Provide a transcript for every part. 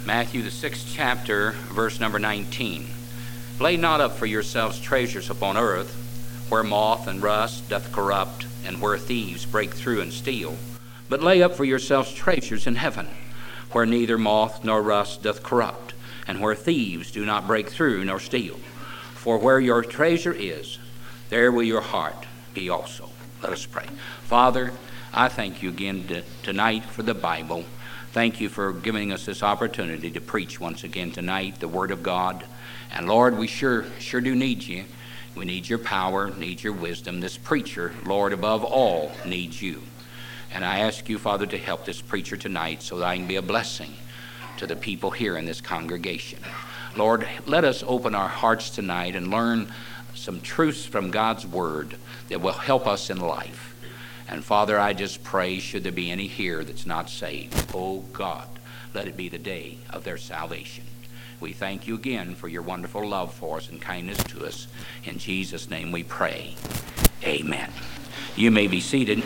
Matthew, the 6th chapter, verse number 19. Lay not up for yourselves treasures upon earth, where moth and rust doth corrupt, and where thieves break through and steal. But lay up for yourselves treasures in heaven, where neither moth nor rust doth corrupt, and where thieves do not break through nor steal. For where your treasure is, there will your heart be also. Let us pray. Father, I thank you again tonight for the Bible. Thank you for giving us this opportunity to preach once again tonight the Word of God. And Lord, we sure do need you. We need your power, need your wisdom. This preacher, Lord, above all, needs you. And I ask you, Father, to help this preacher tonight so that I can be a blessing to the people here in this congregation. Lord, let us open our hearts tonight and learn some truths from God's Word that will help us in life. And Father, I just pray, should there be any here that's not saved, oh God, let it be the day of their salvation. We thank you again for your wonderful love for us and kindness to us. In Jesus' name we pray. Amen. You may be seated.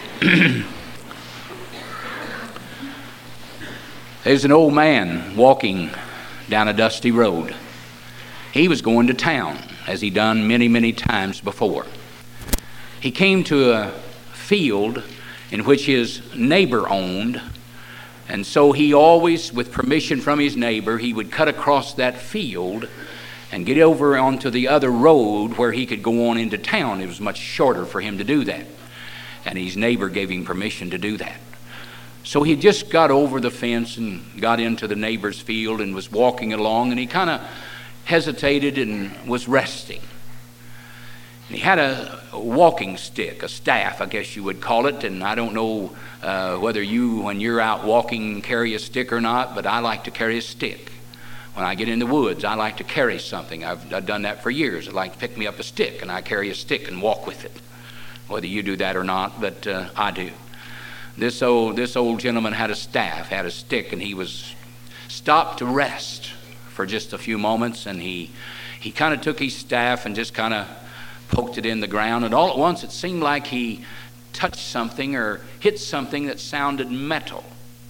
There's an old man walking down a dusty road. He was going to town, as he done many, many times before. He came to a field in which his neighbor owned, and so he always, with permission from his neighbor, he would cut across that field and get over onto the other road where he could go on into town. It was much shorter for him to do that, and his neighbor gave him permission to do that. So he just got over the fence and got into the neighbor's field and was walking along, and he kind of hesitated and was resting. He had a walking stick, a staff, I guess you would call it, and I don't know whether you, when you're out walking, carry a stick or not, but I like to carry a stick. When I get in the woods, I like to carry something. I've done that for years. I like to pick me up a stick, and I carry a stick and walk with it. Whether you do that or not, but I do. This old gentleman had a staff, had a stick, and he was stopped to rest for just a few moments, and he kind of took his staff and just kind of poked it in the ground, and all at once it seemed like he touched something or hit something that sounded metal.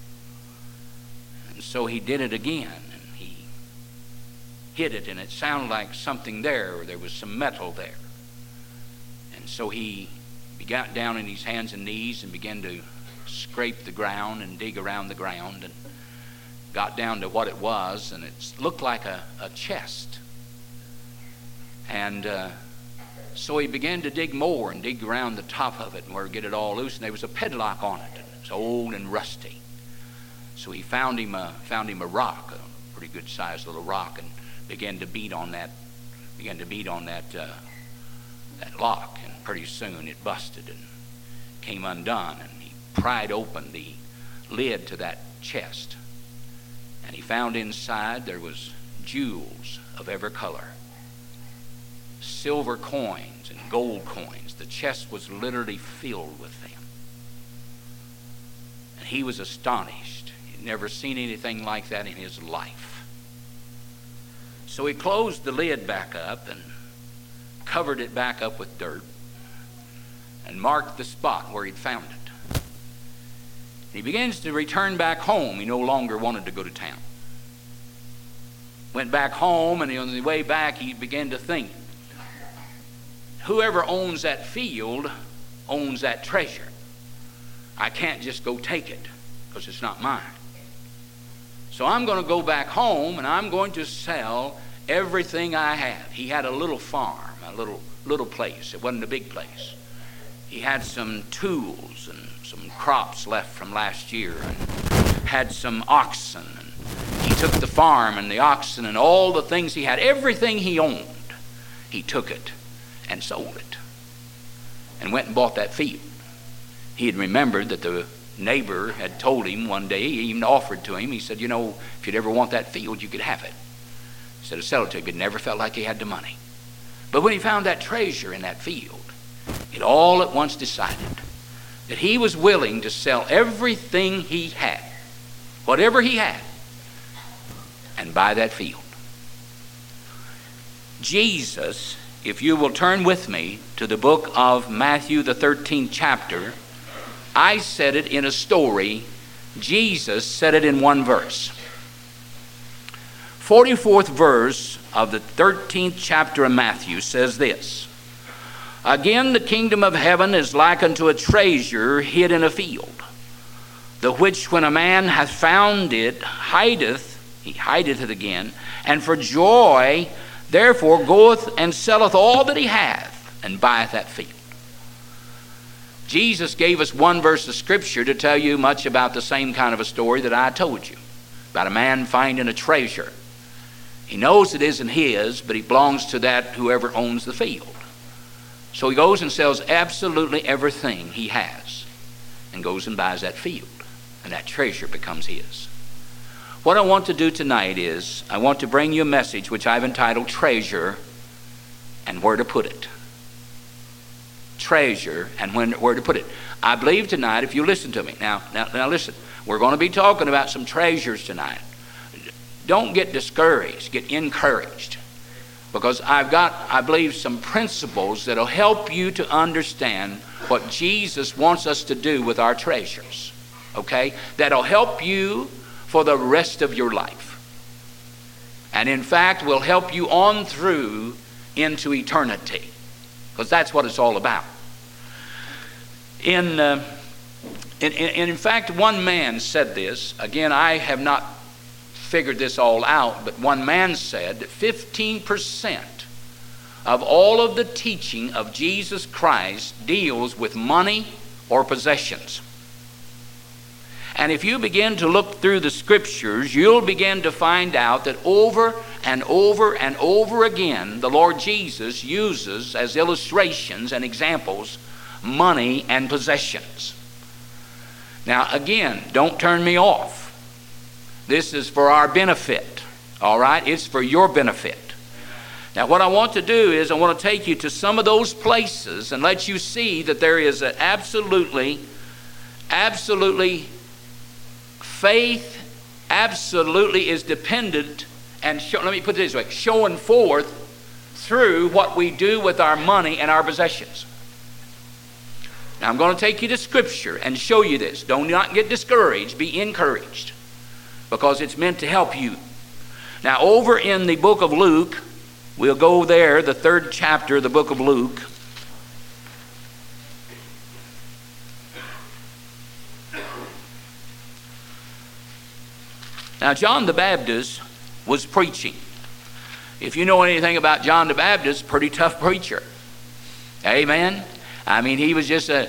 And so he did it again, and he hit it, and it sounded like something there, or there was some metal there. And so he got down on his hands and knees and began to scrape the ground and dig around the ground, and got down to what it was, and it looked like a chest. And so he began to dig more and dig around the top of it and where to get it all loose, and there was a padlock on it, and it's old and rusty. So he found him a rock, a pretty good sized little rock, and began to beat on that lock, and pretty soon it busted and came undone, and he pried open the lid to that chest, and he found inside there was jewels of every color, silver coins and gold coins. The chest was literally filled with them. And he was astonished. He'd never seen anything like that in his life. So he closed the lid back up and covered it back up with dirt and marked the spot where he'd found it. He begins to return back home. He no longer wanted to go to town. Went back home, and on the way back he began to think, whoever owns that field owns that treasure. I can't just go take it because it's not mine. So I'm going to go back home and I'm going to sell everything I have. He had a little farm, a little place. It wasn't a big place. He had some tools and some crops left from last year, and had some oxen. And he took the farm and the oxen and all the things he had, everything he owned, he took it and sold it and went and bought that field. He had remembered that the neighbor had told him one day, he even offered to him, he said, if you'd ever want that field, you could have it. He said, I'll sell it to you. But never felt like he had the money. But when he found that treasure in that field, it all at once decided that he was willing to sell everything he had, whatever he had, and buy that field. Jesus, if you will turn with me to the book of Matthew, the 13th chapter, I said it in a story. Jesus said it in one verse. 44th verse of the 13th chapter of Matthew says this: "Again, the kingdom of heaven is like unto a treasure hid in a field, the which when a man hath found it, he hideth it again, and for joy therefore goeth and selleth all that he hath, and buyeth that field." Jesus gave us one verse of Scripture to tell you much about the same kind of a story that I told you, about a man finding a treasure. He knows it isn't his, but it belongs to that whoever owns the field. So he goes and sells absolutely everything he has and goes and buys that field, and that treasure becomes his. What I want to do tonight is I want to bring you a message which I've entitled Treasure and Where to Put It. Treasure and where to put it. I believe tonight, if you listen to me, now listen, we're going to be talking about some treasures tonight. Don't get discouraged, get encouraged, because I've got, I believe, some principles that will help you to understand what Jesus wants us to do with our treasures, okay? That'll help you for the rest of your life, and in fact will help you on through into eternity, because that's what it's all about. In fact, one man said this. Again, I have not figured this all out, but one man said that 15% of all of the teaching of Jesus Christ deals with money or possessions. And if you begin to look through the Scriptures, you'll begin to find out that over and over and over again, the Lord Jesus uses as illustrations and examples money and possessions. Now again, don't turn me off. This is for our benefit, all right? It's for your benefit. Now what I want to do is I want to take you to some of those places and let you see that there is an absolutely faith absolutely is dependent and let me put it this way, showing forth through what we do with our money and our possessions. Now I'm going to take you to Scripture and show you this. Do not get discouraged, be encouraged, because it's meant to help you. Now over in the book of Luke, we'll go there, the 3rd chapter of the book of Luke. Now John the Baptist was preaching. If you know anything about John the Baptist, pretty tough preacher. Amen. I mean, he was just a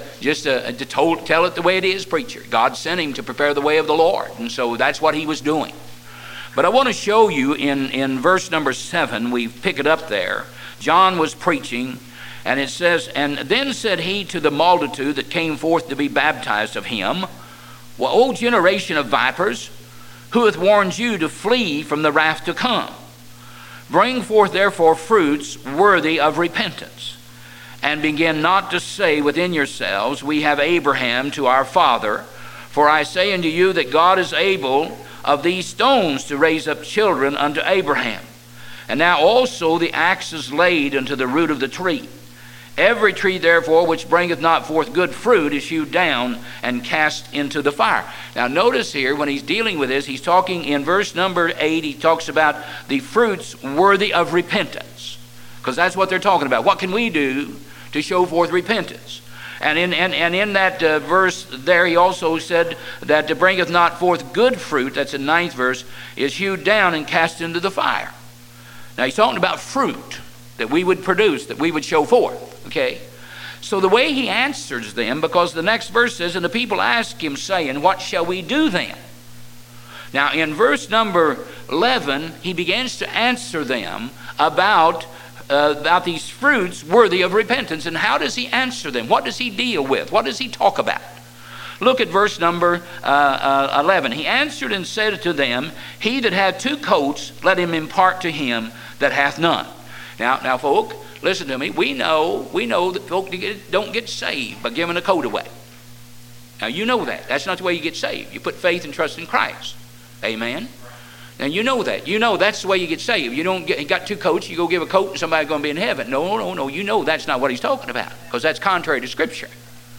tell it the way it is preacher. God sent him to prepare the way of the Lord, and so that's what he was doing. But I want to show you in verse number 7, we pick it up there. John was preaching, and it says, "And then said he to the multitude that came forth to be baptized of him, Well, O generation of vipers, who hath warned you to flee from the wrath to come? Bring forth therefore fruits worthy of repentance. And begin not to say within yourselves, We have Abraham to our father. For I say unto you that God is able of these stones to raise up children unto Abraham. And now also the axe is laid unto the root of the tree. Every tree therefore which bringeth not forth good fruit is hewed down and cast into the fire." Now notice here when he's dealing with this, he's talking in verse number 8, he talks about the fruits worthy of repentance, because that's what they're talking about. What can we do to show forth repentance? And in that verse there, he also said that bringeth not forth good fruit, that's in 9th verse, is hewed down and cast into the fire. Now he's talking about fruit that we would produce, that we would show forth, okay? So the way he answers them, because the next verse says, "And the people ask him, saying, What shall we do then?" Now in verse number 11, he begins to answer them about these fruits worthy of repentance. And how does he answer them? What does he deal with? What does he talk about? Look at verse number 11. "He answered and said to them, He that hath 2 coats, let him impart to him that hath none." Now folk, listen to me. We know that folk don't get saved by giving a coat away. Now you know that. That's not the way you get saved. You put faith and trust in Christ. Amen. Now you know that. You know that's the way you get saved. You don't you got 2 coats, you go give a coat and somebody's going to be in heaven. No. You know that's not what he's talking about, because that's contrary to Scripture.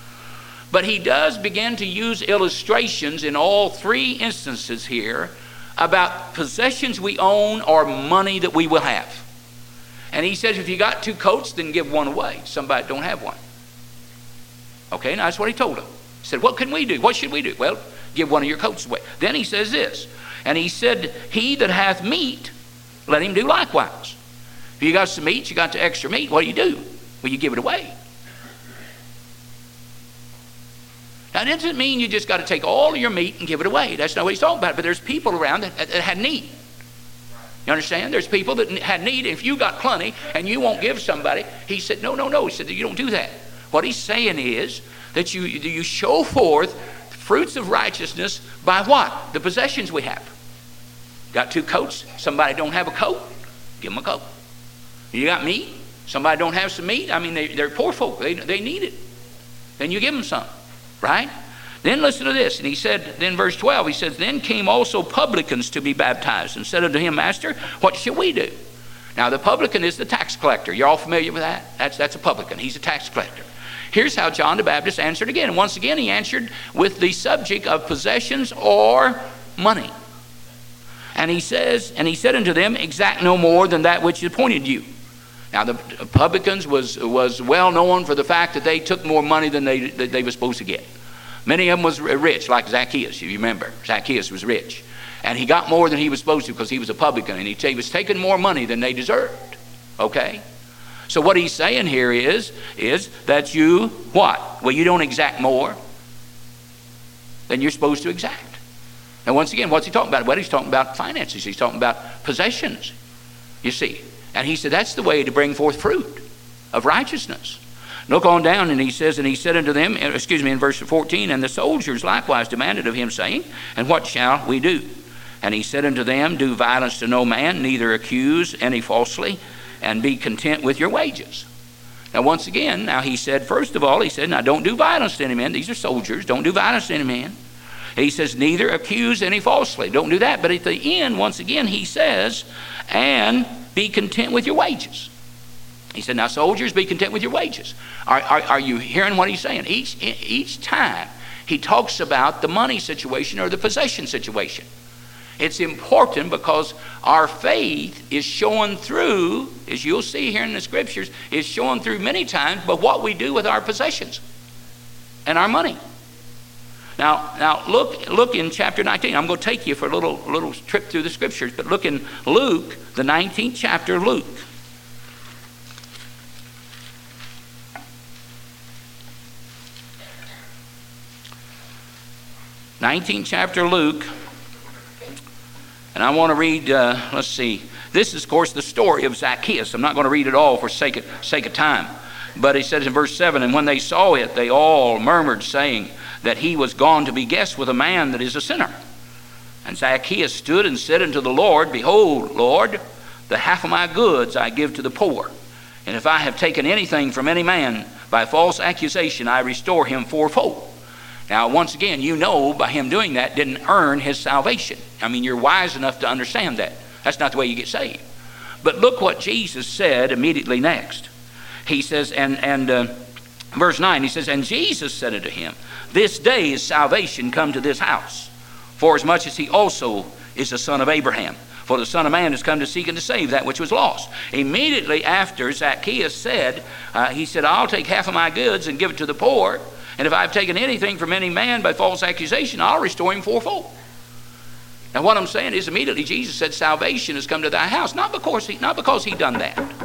But he does begin to use illustrations in all 3 instances here about possessions we own or money that we will have. And he says, if you got 2 coats, then give one away. Somebody don't have one. Okay, now that's what he told them. He said, what can we do? What should we do? Well, give one of your coats away. Then he says this, and he said, he that hath meat, let him do likewise. If you got some meat, you got the extra meat, what do? Well, you give it away. Now, that doesn't mean you just got to take all of your meat and give it away. That's not what he's talking about. But there's people around that had need. You understand? There's people that had need. If you got plenty and you won't give somebody, he said, no. He said, you don't do that. What he's saying is that you show forth fruits of righteousness by what? The possessions we have. Got 2 coats? Somebody don't have a coat? Give them a coat. You got meat? Somebody don't have some meat? I mean, they're poor folk. They need it. Then you give them some. Right? Then listen to this. And he said, then verse 12, he says, then came also publicans to be baptized, and said unto him, Master, what shall we do? Now the publican is the tax collector. You're all familiar with that? That's a publican. He's a tax collector. Here's how John the Baptist answered again. And once again, he answered with the subject of possessions or money. And he said unto them, exact no more than that which is appointed you. Now the publicans was well known for the fact that they took more money than they were supposed to get. Many of them was rich, like Zacchaeus, if you remember. Zacchaeus was rich. And he got more than he was supposed to because he was a publican. And he was taking more money than they deserved. Okay? So what he's saying here is that you, what? Well, you don't exact more than you're supposed to exact. Now once again, what's he talking about? Well, he's talking about finances. He's talking about possessions, you see. And he said that's the way to bring forth fruit of righteousness. Look on down, and he says, and he said unto them, in verse 14, and the soldiers likewise demanded of him, saying, and what shall we do? And he said unto them, do violence to no man, neither accuse any falsely, and be content with your wages. Now once again, he said, first of all, he said, now don't do violence to any man. These are soldiers. Don't do violence to any man. He says, neither accuse any falsely. Don't do that. But at the end, once again, he says, and be content with your wages. He said, now soldiers, be content with your wages. Are you hearing what he's saying? Each time he talks about the money situation or the possession situation. It's important because our faith is showing through, as you'll see here in the scriptures, is showing through many times by what we do with our possessions and our money. Now look in chapter 19. I'm going to take you for a little trip through the scriptures, but look in Luke, the 19th chapter of Luke. 19th chapter of Luke, and I want to read, let's see. This is, of course, the story of Zacchaeus. I'm not going to read it all for sake of time. But he says in verse 7, and when they saw it, they all murmured, saying that he was gone to be guest with a man that is a sinner. And Zacchaeus stood and said unto the Lord, behold, Lord, the half of my goods I give to the poor. And if I have taken anything from any man by false accusation, I restore him fourfold. Now, once again, you know by him doing that didn't earn his salvation. I mean, you're wise enough to understand that. That's not the way you get saved. But look what Jesus said immediately next. He says, verse 9, he says, and Jesus said unto him, this day is salvation come to this house, for as much as he also is the son of Abraham. For the Son of Man has come to seek and to save that which was lost. Immediately after Zacchaeus said, he said, I'll take half of my goods and give it to the poor. And if I've taken anything from any man by false accusation, I'll restore him fourfold. Now what I'm saying is immediately Jesus said salvation has come to thy house. Not because he done that.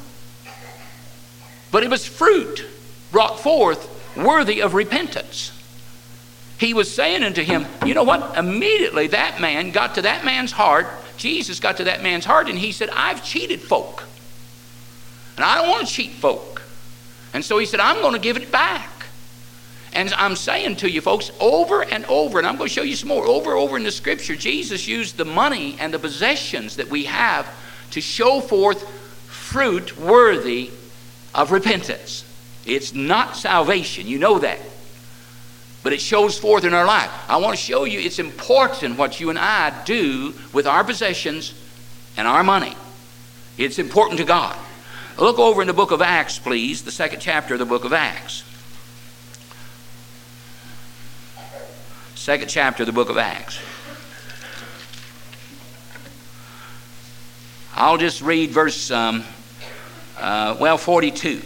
But it was fruit brought forth worthy of repentance. He was saying unto him, you know what? Immediately that man got to that man's heart. Jesus got to that man's heart and he said, I've cheated folk. And I don't want to cheat folk. And so he said, I'm going to give it back. And I'm saying to you folks, over and over, and I'm going to show you some more, over and over in the scripture, Jesus used the money and the possessions that we have to show forth fruit worthy of repentance. It's not salvation, you know that. But it shows forth in our life. I want to show you it's important what you and I do with our possessions and our money. It's important to God. Look over in the book of Acts, please, the 2nd chapter of the book of Acts. 2nd chapter of the book of Acts. I'll just read verse 42.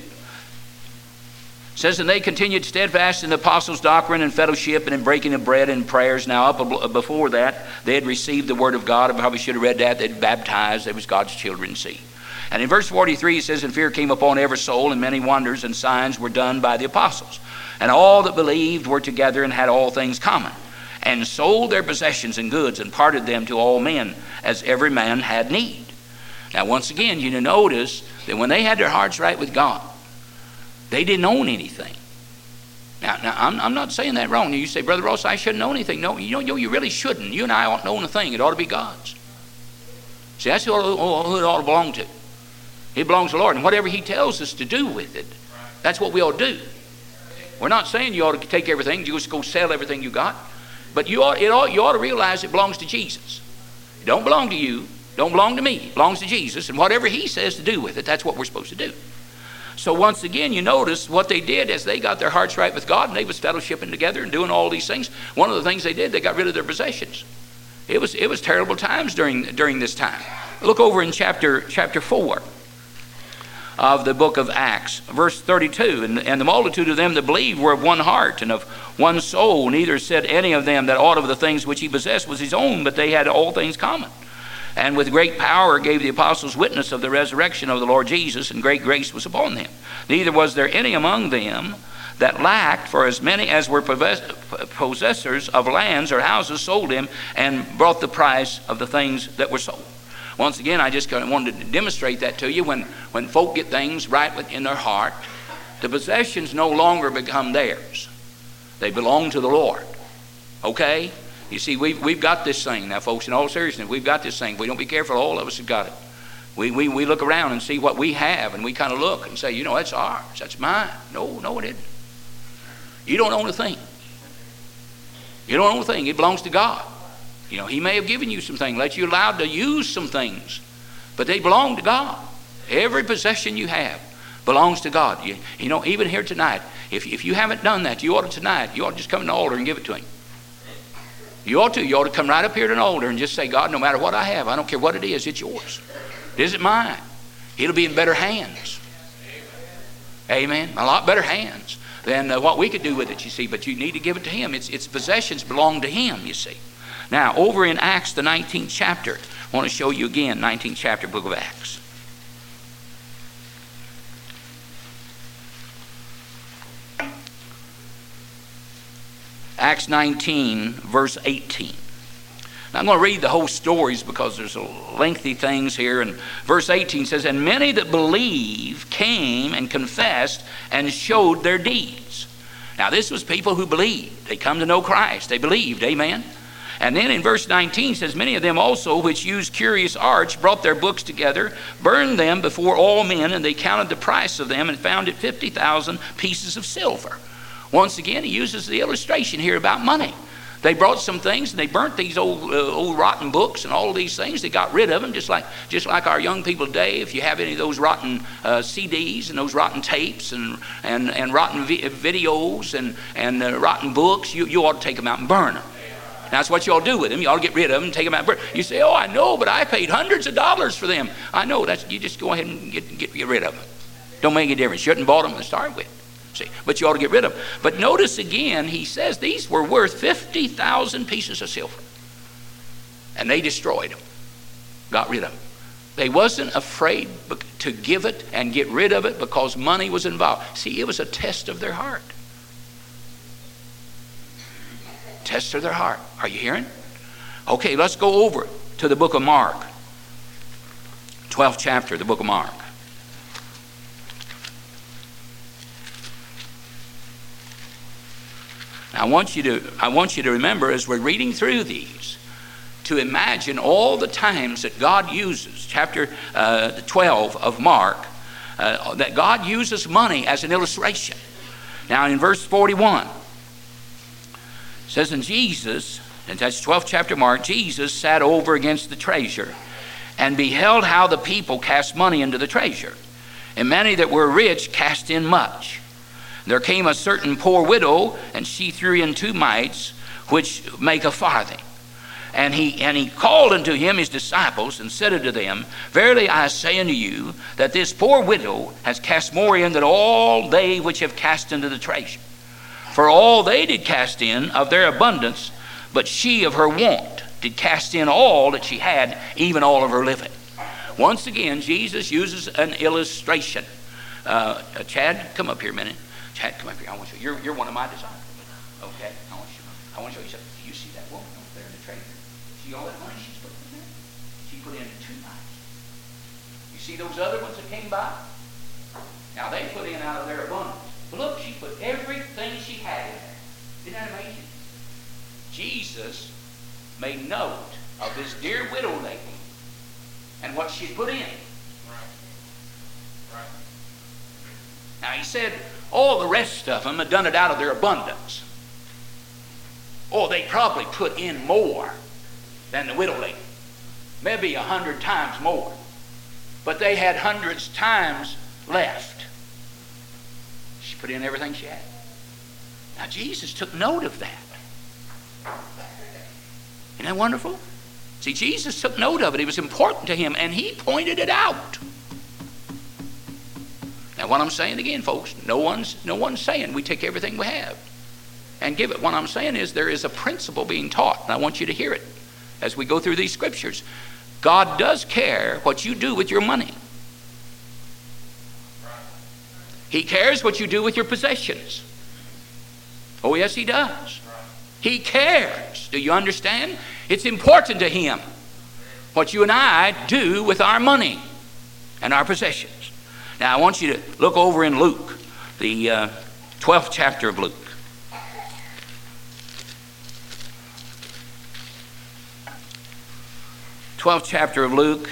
It says, and they continued steadfast in the apostles' doctrine and fellowship and in breaking of bread and prayers. Now, before that, they had received the word of God. I probably should have read that. They'd baptized. They was God's children, see. And in verse 43, it says, and fear came upon every soul, and many wonders and signs were done by the apostles. And all that believed were together and had all things common, and sold their possessions and goods, and parted them to all men, as every man had need. Now, once again, you notice that when they had their hearts right with God, they didn't own anything. Now I'm not saying that wrong. You say, Brother Ross, I shouldn't own anything. No, you really shouldn't. You and I ought to own a thing. It ought to be God's. See, that's who it ought to belong to. It belongs to the Lord. And whatever He tells us to do with it, that's what we ought to do. We're not saying you ought to take everything, you just go sell everything you got. But you ought to realize it belongs to Jesus. It don't belong to you. Don't belong to me. It belongs to Jesus. And whatever He says to do with it, that's what we're supposed to do. So once again, you notice what they did as they got their hearts right with God, and they was fellowshipping together and doing all these things. One of the things they did, they got rid of their possessions. It was terrible times during this time. Look over in chapter 4 of the book of Acts, verse 32. And the multitude of them that believed were of one heart and of one soul. Neither said any of them that aught of the things which he possessed was his own, but they had all things common. And with great power gave the apostles witness of the resurrection of the Lord Jesus, and great grace was upon them. Neither was there any among them that lacked, for as many as were possessors of lands or houses sold them, and brought the price of the things that were sold. Once again, I just wanted to demonstrate that to you. When folk get things right in their heart, the possessions no longer become theirs. They belong to the Lord. Okay? You see, we've got this thing. Now, folks, in all seriousness, we've got this thing. If we don't be careful, all of us have got it. We look around and see what we have, and we kind of look and say, that's ours. That's mine. No, it isn't. You don't own a thing. You don't own a thing. It belongs to God. He may have given you some things, let you allowed to use some things, but they belong to God. Every possession you have belongs to God. Even here tonight, if you haven't done that, you ought to just come to the altar and give it to Him. You ought to come right up here to an altar and just say, God, no matter what I have, I don't care what it is, it's yours. It isn't mine. It'll be in better hands. Amen. A lot better hands than what we could do with it, you see. But you need to give it to Him. Its possessions belong to Him, you see. Now, over in Acts, the 19th chapter, I want to show you again, 19th chapter, book of Acts. Acts 19, verse 18. Now, I'm going to read the whole stories because there's lengthy things here. And verse 18 says, and many that believed came and confessed and showed their deeds. Now, this was people who believed. They come to know Christ. They believed. Amen. And then in verse 19 says, many of them also which used curious arts brought their books together, burned them before all men, and they counted the price of them and found it 50,000 pieces of silver. Once again, he uses the illustration here about money. They brought some things and they burnt these old rotten books and all of these things. They got rid of them, just like our young people today. If you have any of those rotten CDs and those rotten tapes and rotten videos and rotten books, you ought to take them out and burn them. Now, that's what you ought to do with them. You ought to get rid of them and take them out and burn. You say, oh, I know, but I paid hundreds of dollars for them. I know. You just go ahead and get rid of them. Don't make a difference. You shouldn't have bought them to start with. See, but you ought to get rid of them. But notice again, he says these were worth 50,000 pieces of silver. And they destroyed them, got rid of them. They wasn't afraid to give it and get rid of it because money was involved. See, it was a test of their heart. Test of their heart. Are you hearing? Okay, let's go over to the book of Mark. 12th chapter, the book of Mark. I want you to remember as we're reading through these to imagine all the times that God uses, chapter 12 of Mark, that God uses money as an illustration. Now in verse 41, it says, and Jesus, and that's 12th chapter Mark, Jesus sat over against the treasure and beheld how the people cast money into the treasure. And many that were rich cast in much. There came a certain poor widow, and she threw in 2 mites, which make a farthing. And he called unto him his disciples, and said unto them, Verily I say unto you, that this poor widow has cast more in than all they which have cast into the treasure. For all they did cast in of their abundance, but she of her want did cast in all that she had, even all of her living. Once again, Jesus uses an illustration. Chad, come up here a minute. Chad, come up here. I want to show you. You're one of my disciples. Okay? I want to show you something. You see that woman over there in the treasure? See all that money she's put in there? She put in 2 mites. You see those other ones that came by? Now they put in out of their abundance. But look, she put everything she had in there. Isn't that amazing? Jesus made note of this dear widow lady and what she put in. Right. Now he said all the rest of them had done it out of their abundance. Oh, they probably put in more than the widow lady. Maybe 100 times more. But they had hundreds times left. She put in everything she had. Now Jesus took note of that. Isn't that wonderful? See, Jesus took note of it. It was important to him, and he pointed it out. Now, what I'm saying again, folks, no one's saying we take everything we have and give it. What I'm saying is there is a principle being taught, and I want you to hear it as we go through these scriptures. God does care what you do with your money. He cares what you do with your possessions. Oh, yes, he does. He cares. Do you understand? It's important to him what you and I do with our money and our possessions. Now, I want you to look over in Luke, the 12th chapter of Luke. Twelfth chapter of Luke,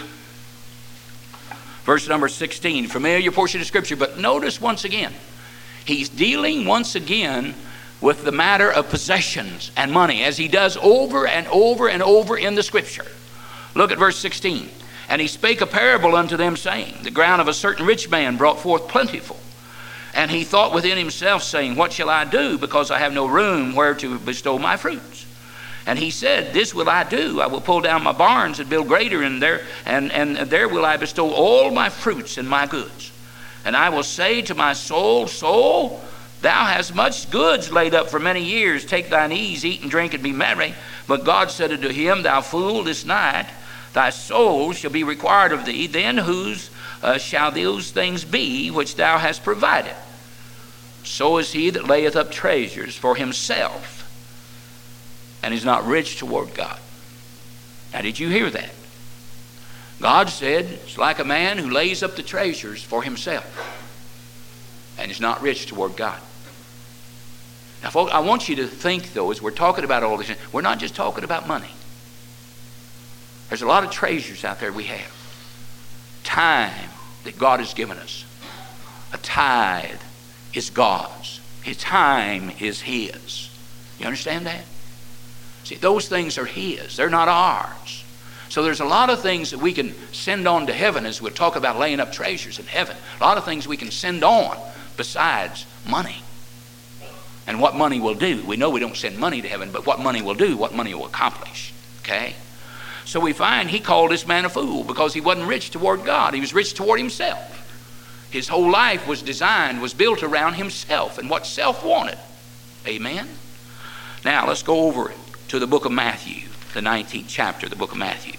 verse number 16. Familiar portion of Scripture, but notice once again, he's dealing once again with the matter of possessions and money, as he does over and over and over in the Scripture. Look at verse 16. And he spake a parable unto them, saying, The ground of a certain rich man brought forth plentiful. And he thought within himself, saying, What shall I do, because I have no room where to bestow my fruits? And he said, This will I do. I will pull down my barns and build greater, and there will I bestow all my fruits and my goods. And I will say to my soul, Soul, thou hast much goods laid up for many years. Take thine ease, eat and drink, and be merry. But God said unto him, Thou fool, this night thy soul shall be required of thee. Then whose shall those things be which thou hast provided? So is he that layeth up treasures for himself, and is not rich toward God. Now, did you hear that? God said it's like a man who lays up the treasures for himself and is not rich toward God. Now, folks, I want you to think, though, as we're talking about all this, we're not just talking about money. There's a lot of treasures out there we have. Time that God has given us. A tithe is God's. His time is His. You understand that? See, those things are His. They're not ours. So there's a lot of things that we can send on to heaven, as we'll talk about laying up treasures in heaven. A lot of things we can send on besides money. And what money will do. We know we don't send money to heaven, but what money will do, what money will accomplish. Okay? So we find he called this man a fool because he wasn't rich toward God. He was rich toward himself. His whole life was built around himself and what self wanted. Amen? Now, let's go over to the book of Matthew, the 19th chapter of the book of Matthew.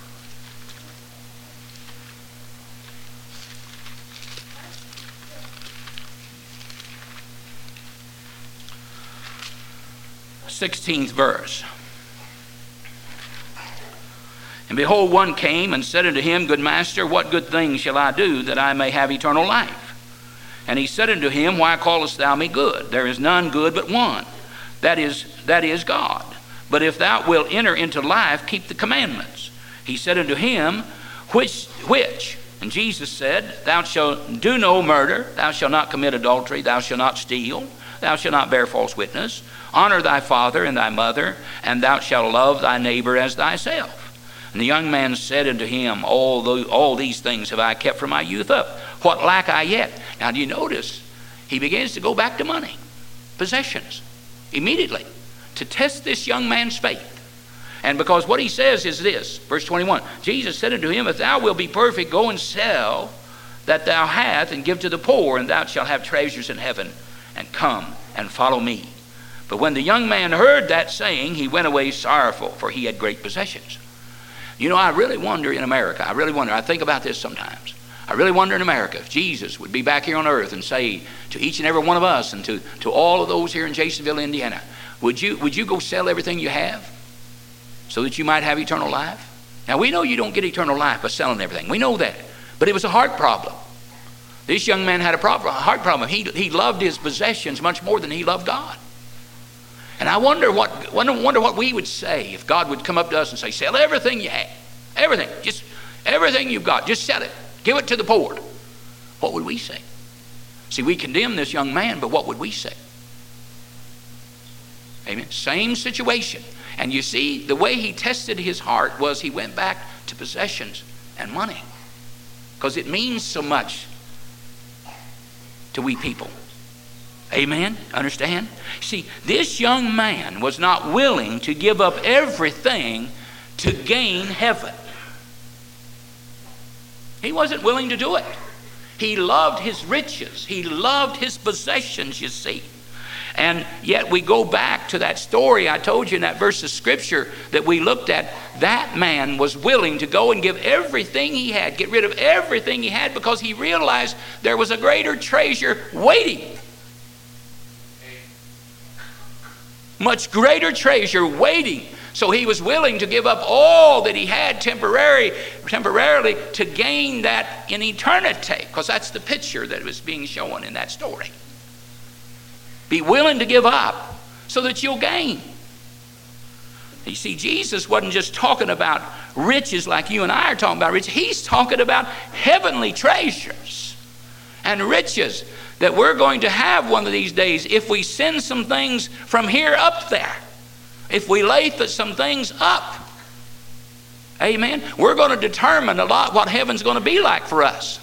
The 16th verse. And behold, one came and said unto him, Good master, what good thing shall I do that I may have eternal life? And he said unto him, Why callest thou me good? There is none good but one, that is God. But if thou wilt enter into life, keep the commandments. He said unto him, Which? And Jesus said, Thou shalt do no murder, thou shalt not commit adultery, thou shalt not steal, thou shalt not bear false witness, honor thy father and thy mother, and thou shalt love thy neighbor as thyself. And the young man said unto him, All these things have I kept from my youth up. What lack I yet? Now, do you notice? He begins to go back to money, possessions, immediately, to test this young man's faith. And because what he says is this, verse 21, Jesus said unto him, if thou wilt be perfect, go and sell that thou hast, and give to the poor, and thou shalt have treasures in heaven, and come and follow me. But when the young man heard that saying, he went away sorrowful, for he had great possessions. You know, I really wonder in America, I think about this sometimes. I really wonder in America if Jesus would be back here on earth and say to each and every one of us, and to all of those here in Jasonville, Indiana, would you go sell everything you have so that you might have eternal life? Now, we know you don't get eternal life by selling everything. We know that. But it was a heart problem. This young man had a heart problem. He loved his possessions much more than he loved God. And I wonder what we would say if God would come up to us and say, sell everything you have. Everything. Just everything you've got. Just sell it. Give it to the poor. What would we say? See, we condemn this young man, but what would we say? Amen. Same situation. And you see, the way he tested his heart was he went back to possessions and money. Because it means so much to we people. Amen? Understand? See, this young man was not willing to give up everything to gain heaven. He wasn't willing to do it. He loved his riches. He loved his possessions, you see. And yet we go back to that story I told you in that verse of Scripture that we looked at. That man was willing to go and give everything he had, get rid of everything he had, because he realized there was a greater treasure waiting. Much greater treasure waiting. So he was willing to give up all that he had temporarily to gain that in eternity, because that's the picture that was being shown in that story. Be willing to give up so that you'll gain. You see, Jesus wasn't just talking about riches like you and I are talking about riches. He's talking about heavenly treasures and riches that we're going to have one of these days if we send some things from here up there. If we lay some things up. Amen. We're going to determine a lot what heaven's going to be like for us.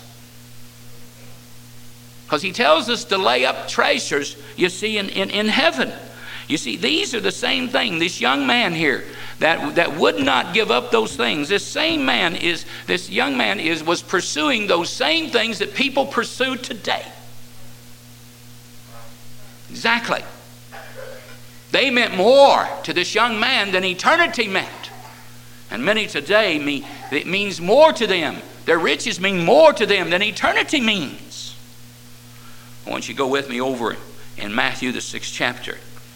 Because he tells us to lay up treasures, you see, in heaven. You see, these are the same thing. This young man here that would not give up those things. This young man was pursuing those same things that people pursue today. Exactly. They meant more to this young man than eternity meant. And many today, it means more to them. Their riches mean more to them than eternity means. I want you to go with me over in Matthew, the 6th chapter.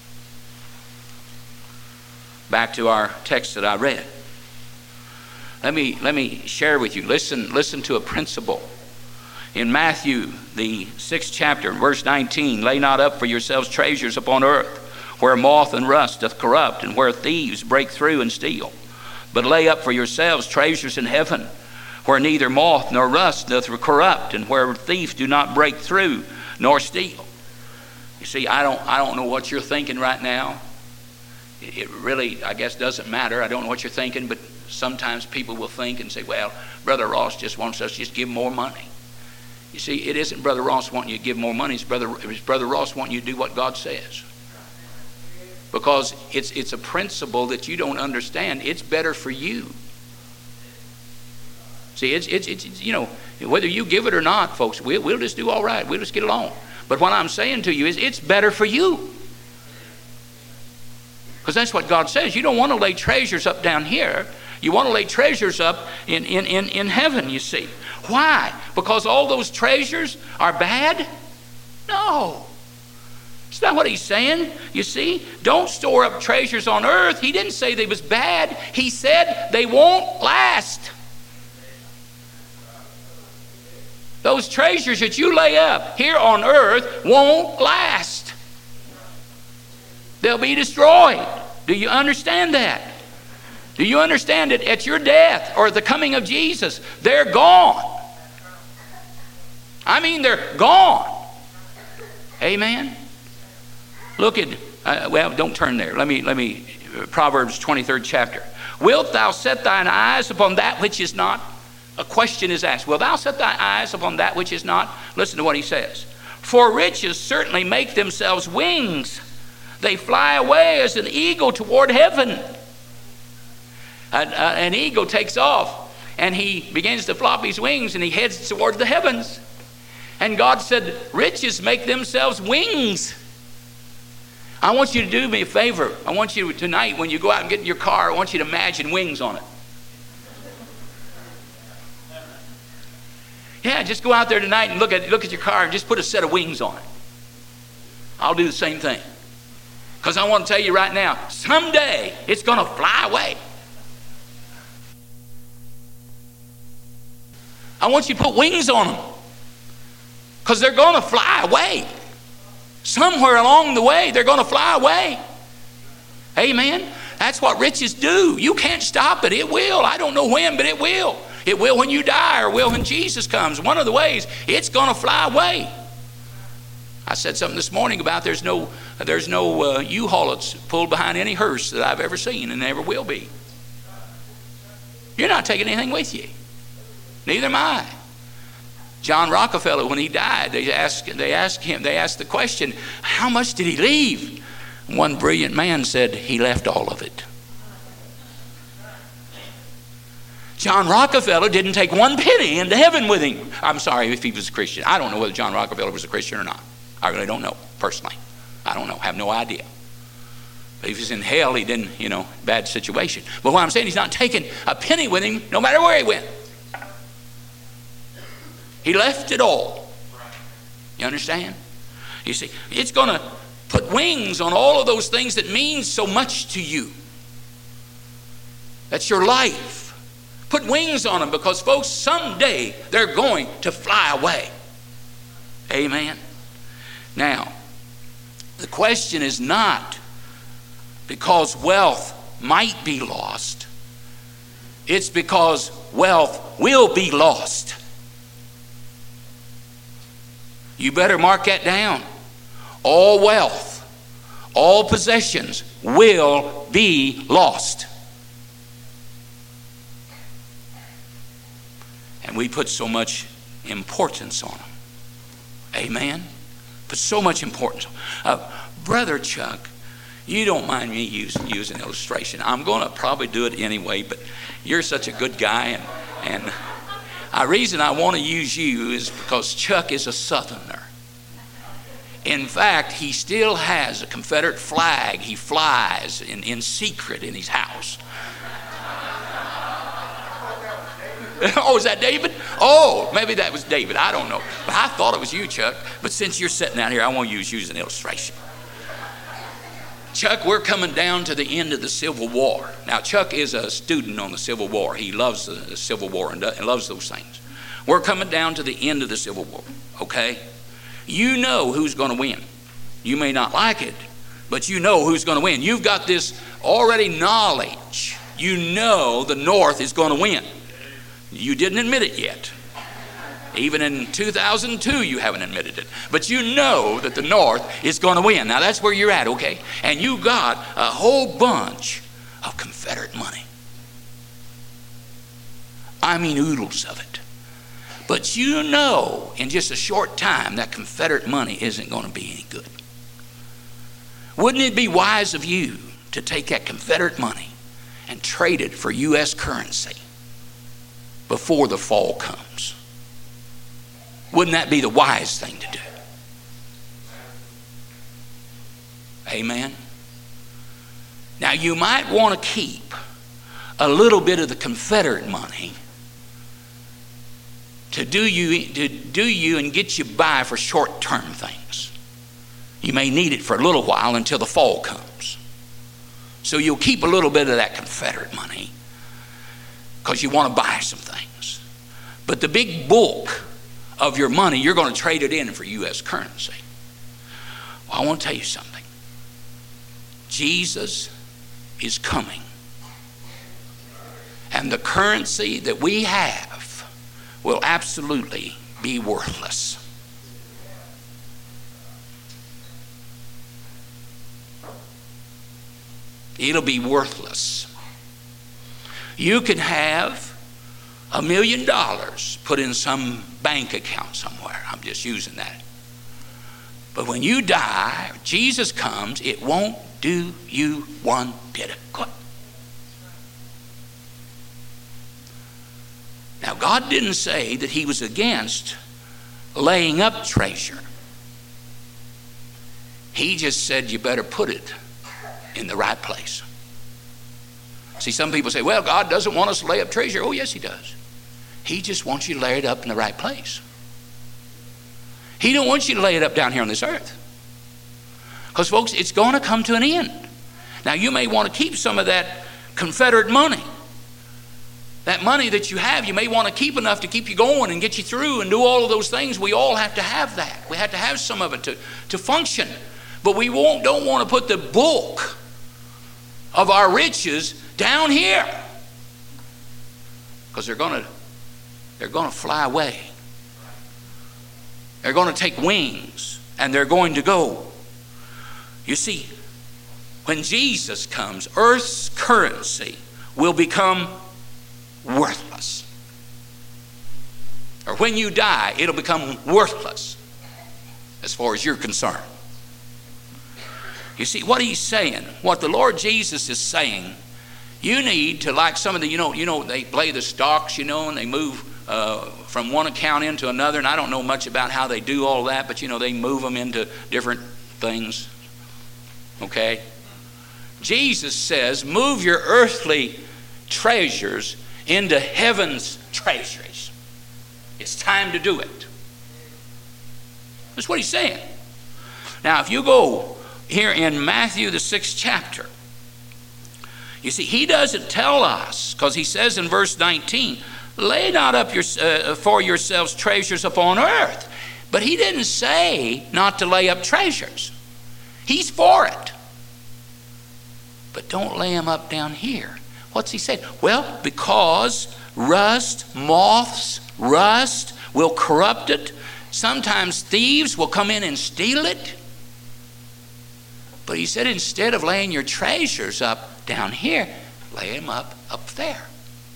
Back to our text that I read. Let me share with you. Listen to a principle. In Matthew, the 6th chapter, verse 19, lay not up for yourselves treasures upon earth, where moth and rust doth corrupt, and where thieves break through and steal. But lay up for yourselves treasures in heaven, where neither moth nor rust doth corrupt, and where thieves do not break through nor steal. You see, I don't know what you're thinking right now. It really, I guess, doesn't matter. I don't know what you're thinking, but sometimes people will think and say, well, Brother Ross just wants us to just give more money. You see, it isn't Brother Ross wanting you to give more money. It's Brother Ross wanting you to do what God says. Because it's a principle that you don't understand. It's better for you. See, it's you know, whether you give it or not, folks, we'll just do all right. We'll just get along. But what I'm saying to you is it's better for you. Because that's what God says. You don't want to lay treasures up down here. You want to lay treasures up in heaven, you see. Why? Because all those treasures are bad? No. It's not what he's saying. You see, don't store up treasures on earth. He didn't say they was bad. He said they won't last. Those treasures that you lay up here on earth won't last. They'll be destroyed. Do you understand that? Do you understand that at your death or the coming of Jesus, they're gone? I mean, they're gone. Amen. Look at, well, don't turn there. Let me, Proverbs 23rd chapter. Wilt thou set thine eyes upon that which is not? A question is asked. Wilt thou set thy eyes upon that which is not? Listen to what he says. For riches certainly make themselves wings. They fly away as an eagle toward heaven. an eagle takes off, and he begins to flop his wings, and he heads toward the heavens. And God said, riches make themselves wings. I want you to do me a favor. I want you tonight, when you go out and get in your car, I want you to imagine wings on it. Yeah, just go out there tonight and look at your car and just put a set of wings on it. I'll do the same thing. Because I want to tell you right now, someday it's going to fly away. I want you to put wings on them. Because they're going to fly away. Somewhere along the way, they're going to fly away. Amen? That's what riches do. You can't stop it. It will. I don't know when, but it will. It will when you die, or will when Jesus comes. One of the ways, it's going to fly away. I said something this morning about there's no U-Haul that's pulled behind any hearse that I've ever seen, and never will be. You're not taking anything with you. Neither am I. John Rockefeller, when he died, they asked the question, how much did he leave? One brilliant man said, he left all of it. John Rockefeller didn't take one penny into heaven with him. I'm sorry if he was a Christian. I don't know whether John Rockefeller was a Christian or not. I really don't know, personally. I don't know, have no idea. But if he's in hell, he didn't, bad situation. But what I'm saying, he's not taking a penny with him, no matter where he went. He left it all. You understand? You see, it's going to put wings on all of those things that mean so much to you. That's your life. Put wings on them, because, folks, someday they're going to fly away. Amen? Now, the question is not because wealth might be lost. It's because wealth will be lost. You better mark that down. All wealth, all possessions will be lost. And we put so much importance on them. Amen? Put so much importance on them. Brother Chuck, you don't mind me using an illustration. I'm going to probably do it anyway, but you're such a good guy, and the reason I want to use you is because Chuck is a Southerner. In fact, he still has a Confederate flag he flies in secret in his house. Oh, is that David? Oh, maybe that was David. I don't know. But I thought it was you, Chuck. But since you're sitting out here, I want to use you as an illustration. Chuck, we're coming down to the end of the Civil War. Now, Chuck is a student on the Civil War. He loves the Civil War and loves those things. We're coming down to the end of the Civil War, okay? You know who's going to win. You may not like it, but you know who's going to win. You've got this already knowledge. You know the North is going to win. You didn't admit it yet. Even in 2002, you haven't admitted it. But you know that the North is going to win. Now, that's where you're at, okay? And you got a whole bunch of Confederate money. I mean, oodles of it. But you know in just a short time that Confederate money isn't going to be any good. Wouldn't it be wise of you to take that Confederate money and trade it for U.S. currency before the fall comes? Wouldn't that be the wise thing to do? Amen? Now, you might want to keep a little bit of the Confederate money to do you and get you by for short-term things. You may need it for a little while until the fall comes. So you'll keep a little bit of that Confederate money because you want to buy some things. But the big bulk of your money, you're going to trade it in for U.S. currency. Well, I want to tell you something. Jesus is coming. And the currency that we have will absolutely be worthless. It'll be worthless. You can have $1 million put in some bank account somewhere. I'm just using that. But when you die, Jesus comes, it won't do you one bit of good. Now, God didn't say that he was against laying up treasure. He just said you better put it in the right place. See, some people say, well, God doesn't want us to lay up treasure. Oh, yes, he does. He just wants you to lay it up in the right place. He don't want you to lay it up down here on this earth. Because, folks, it's going to come to an end. Now, you may want to keep some of that Confederate money. That money that you have, you may want to keep enough to keep you going and get you through and do all of those things. We all have to have that. We have to have some of it to function. But we don't want to put the bulk of our riches down here, because they're going to fly away. They're going to take wings and they're going to go. You see, when Jesus comes, earth's currency will become worthless. Or when you die, it'll become worthless as far as you're concerned. You see, what he's saying, what the Lord Jesus is saying, you need to, like some of the, you know, they play the stocks, and they move from one account into another, and I don't know much about how they do all that, but, they move them into different things. Okay? Jesus says, move your earthly treasures into heaven's treasuries. It's time to do it. That's what he's saying. Now, if you go here in Matthew, the 6th chapter, you see, he doesn't tell us, because he says in verse 19, lay not up for yourselves treasures upon earth. But he didn't say not to lay up treasures. He's for it. But don't lay them up down here. What's he saying? Well, because moths will corrupt it. Sometimes thieves will come in and steal it. But he said, instead of laying your treasures up down here, lay them up there.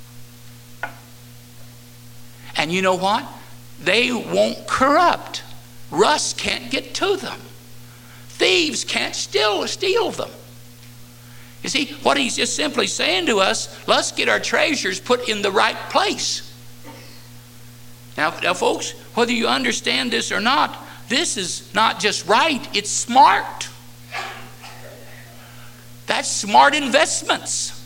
And you know what? They won't corrupt. Rust can't get to them. Thieves can't steal them. You see, what he's just simply saying to us, let's get our treasures put in the right place. Now, folks, whether you understand this or not, this is not just right, it's smart. That's smart investments.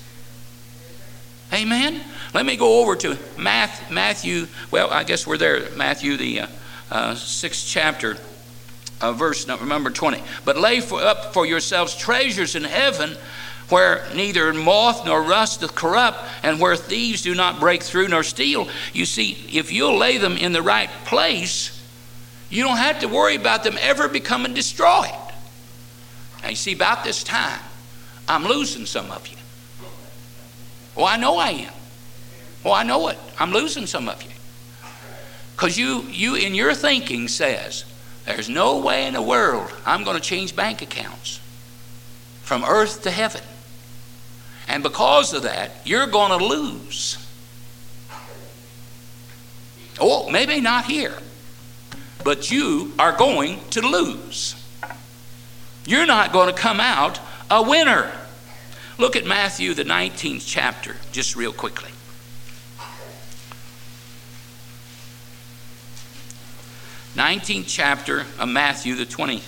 Amen? Let me go over to Matthew. Well, I guess we're there. Matthew, the 6th chapter, verse number 20. But lay up for yourselves treasures in heaven, where neither moth nor rust doth corrupt, and where thieves do not break through nor steal. You see, if you'll lay them in the right place, you don't have to worry about them ever becoming destroyed. Now, you see, about this time, I'm losing some of you. Oh, I know I am. Oh, I know it. I'm losing some of you. Because you in your thinking says, there's no way in the world I'm going to change bank accounts from earth to heaven. And because of that, you're going to lose. Oh, maybe not here, but you are going to lose. You're not going to come out a winner. Look at Matthew, the 19th chapter, just real quickly. Nineteenth chapter of Matthew, the 20.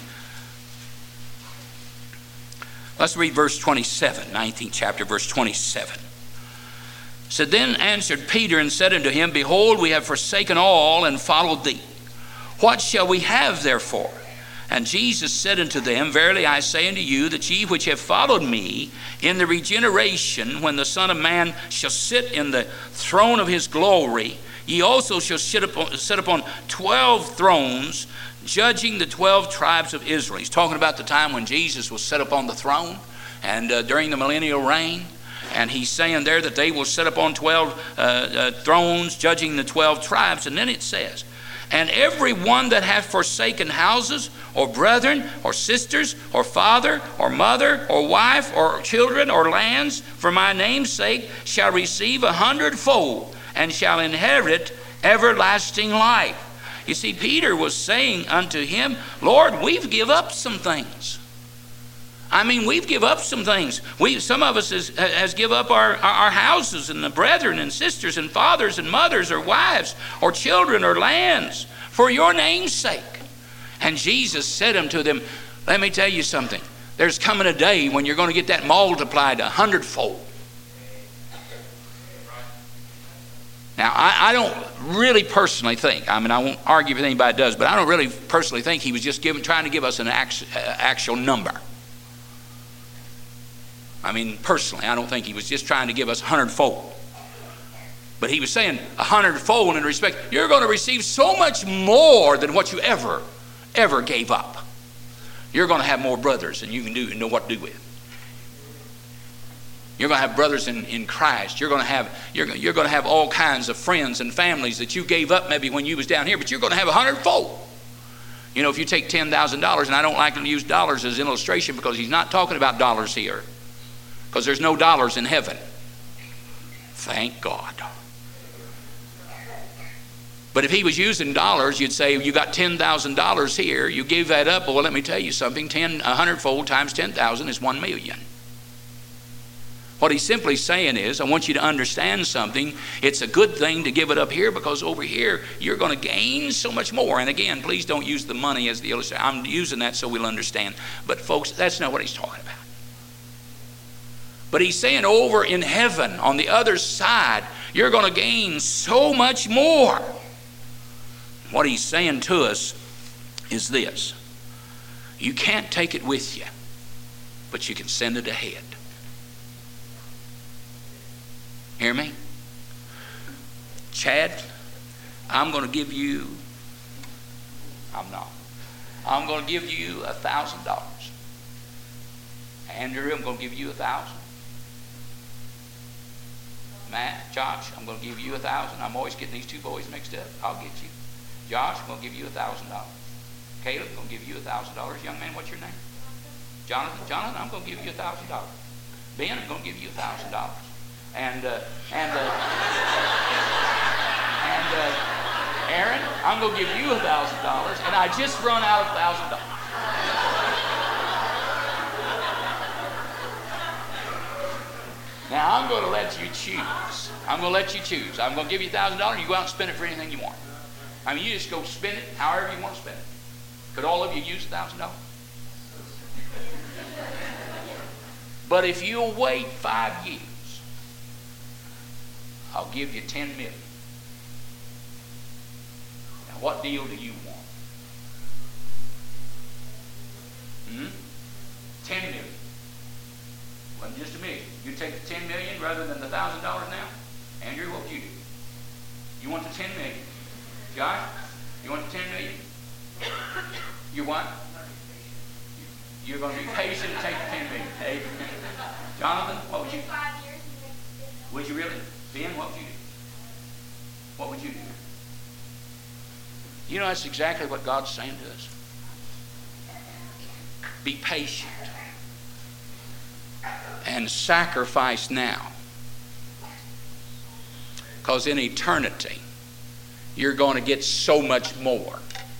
Let's read verse 27. 19th chapter, verse 27. So then answered Peter and said unto him, behold, we have forsaken all and followed thee. What shall we have therefore? And Jesus said unto them, verily I say unto you, that ye which have followed me in the regeneration, when the Son of Man shall sit in the throne of his glory, ye also shall sit upon 12 thrones, judging the 12 tribes of Israel. He's talking about the time when Jesus was set upon the throne and during the millennial reign. And he's saying there that they will sit upon 12 thrones, judging the 12 tribes. And then it says, and every one that hath forsaken houses, or brethren, or sisters, or father, or mother, or wife, or children, or lands, for my name's sake, shall receive 100-fold, and shall inherit everlasting life. You see, Peter was saying unto him, Lord, we've give up some things. I mean, we've give up some things. Some of us has give up our houses and the brethren and sisters and fathers and mothers or wives or children or lands for your name's sake. And Jesus said unto them, let me tell you something. There's coming a day when you're going to get that multiplied 100-fold. Now, I don't really personally think, I mean, I won't argue with anybody does, but I don't really personally think he was just trying to give us an actual number. I mean, personally, I don't think he was just trying to give us 100-fold. But he was saying 100-fold in respect, you're going to receive so much more than what you ever gave up. You're going to have more brothers than you can do and know what to do with. You're going to have brothers in Christ. You're going to have all kinds of friends and families that you gave up maybe when you was down here, but you're going to have 100-fold. You know, if you take $10,000, and I don't like to use dollars as an illustration because he's not talking about dollars here, because there's no dollars in heaven. Thank God. But if he was using dollars, you'd say you got $10,000 here. You gave that up. Well, let me tell you something. 100-fold times 10,000 is 1 million. What he's simply saying is, I want you to understand something. It's a good thing to give it up here because over here you're going to gain so much more. And again, please don't use the money as the illustration. I'm using that so we'll understand. But folks, that's not what he's talking about. But he's saying over in heaven, on the other side, you're going to gain so much more. What he's saying to us is this. You can't take it with you, but you can send it ahead. Hear me? Chad, I'm going to give you $1,000. Andrew, I'm going to give you $1,000. Matt, Josh, I'm going to give you $1,000. I'm always getting these two boys mixed up. I'll get you. Josh, I'm going to give you $1,000. Caleb, I'm going to give you $1,000. Young man, what's your name? Jonathan, I'm going to give you $1,000. Ben, I'm going to give you $1,000. And Aaron, I'm going to give you $1,000, and I just run out of $1,000. Now I'm going to let you choose. I'm going to give you $1,000, and you go out and spend it for anything you want. I mean, you just go spend it however you want to spend it. Could all of you use $1,000? But if you'll wait 5 years, I'll give you 10 million. Now, what deal do you want? 10 million. Well, just a minute. You take the 10 million rather than the $1,000 now? Andrew, what would you do? You want the 10 million? Josh, you want the 10 million? You want? You're going to be patient and take the 10 million. Hey, Jonathan, what would you do? Would you really? Ben, what would you do? What would you do? You know, that's exactly what God's saying to us. Be patient and sacrifice now. Because in eternity, you're going to get so much more.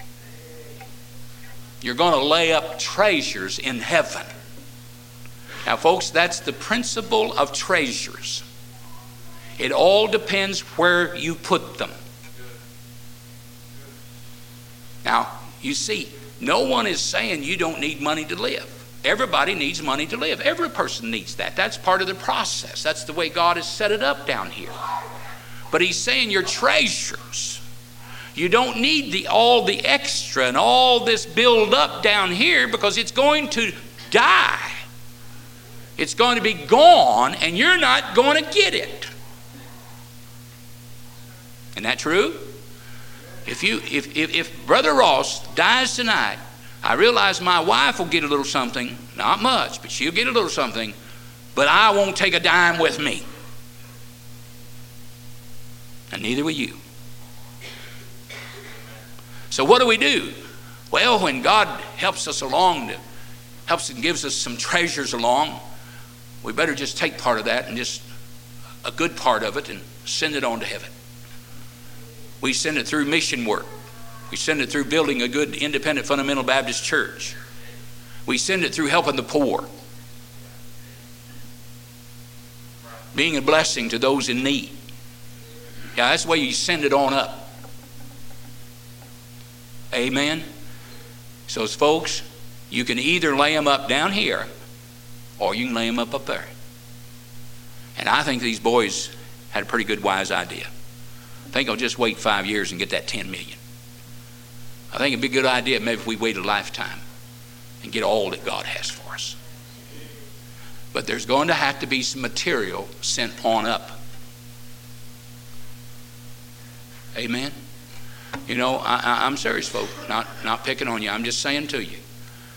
You're going to lay up treasures in heaven. Now, folks, that's the principle of treasures. It all depends where you put them. Now, you see, no one is saying you don't need money to live. Everybody needs money to live. Every person needs that. That's part of the process. That's the way God has set it up down here. But he's saying your treasures. You don't need all the extra and all this build up down here because it's going to die. It's going to be gone and you're not going to get it. Isn't that true? If Brother Ross dies tonight, I realize my wife will get a little something, not much, but she'll get a little something, but I won't take a dime with me. And neither will you. So what do? Well, when God helps us along, helps and gives us some treasures along, we better just take part of that and just a good part of it and send it on to heaven. We send it through mission work. We send it through building a good independent fundamental Baptist church. We send it through helping the poor. being a blessing to those in need. Yeah, that's the way you send it on up. Amen. So folks, you can either lay them up down here or you can lay them up there. And I think these boys had a pretty good wise idea. I think I'll just wait 5 years and get that 10 million. I think it'd be a good idea maybe if we wait a lifetime and get all that God has for us. But there's going to have to be some material sent on up. Amen. You know, I'm serious, folks. Not picking on you. I'm just saying to you.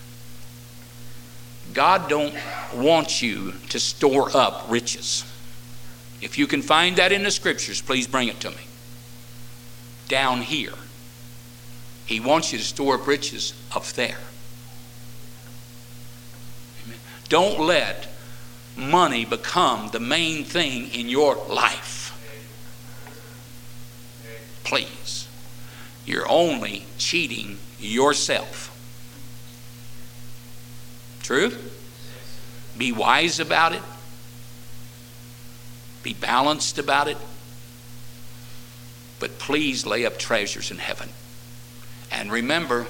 God don't want you to store up riches. If you can find that in the scriptures, please bring it to me. Down here. He wants you to store up riches up there. Amen. Don't let money become the main thing in your life. Please. You're only cheating yourself. True? Be wise about it. Be balanced about it. But please lay up treasures in heaven. And remember,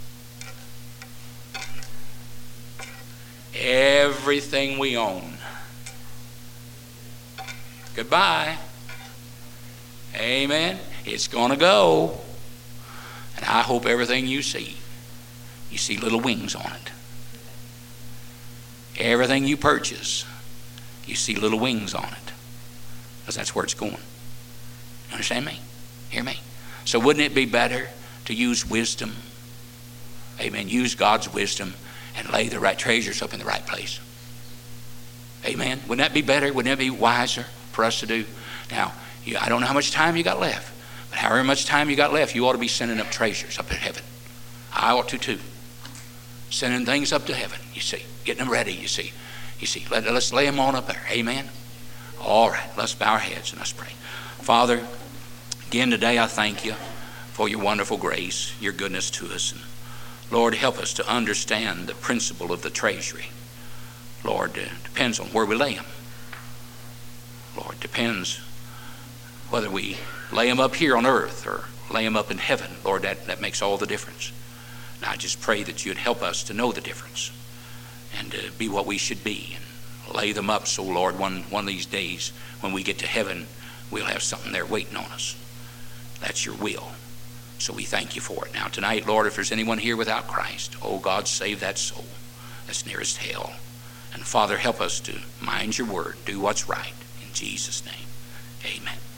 everything we own. Goodbye. Amen. It's going to go. And I hope everything you see little wings on it. Everything you purchase, you see little wings on it. Because that's where it's going. You understand me? Hear me? So wouldn't it be better to use wisdom? Amen. Use God's wisdom and lay the right treasures up in the right place. Amen. Wouldn't that be better? Wouldn't that be wiser for us to do? Now, I don't know how much time you got left, but however much time you got left, you ought to be sending up treasures up in heaven. I ought to too. Sending things up to heaven, you see. Getting them ready, you see. Let's lay them on up there. Amen. All right, let's bow our heads and let's pray. Father, again today I thank you for your wonderful grace, your goodness to us. And Lord, help us to understand the principle of the treasury. Lord, it depends on where we lay them. Lord, it depends whether we lay them up here on earth or lay them up in heaven. Lord, that makes all the difference. And I just pray that you'd help us to know the difference and to be what we should be and lay them up so, Lord, one of these days when we get to heaven, we'll have something there waiting on us. That's your will. So we thank you for it. Now tonight, Lord, if there's anyone here without Christ, oh God, save that soul that's nearest hell. And Father, help us to mind your word, do what's right. In Jesus' name, amen.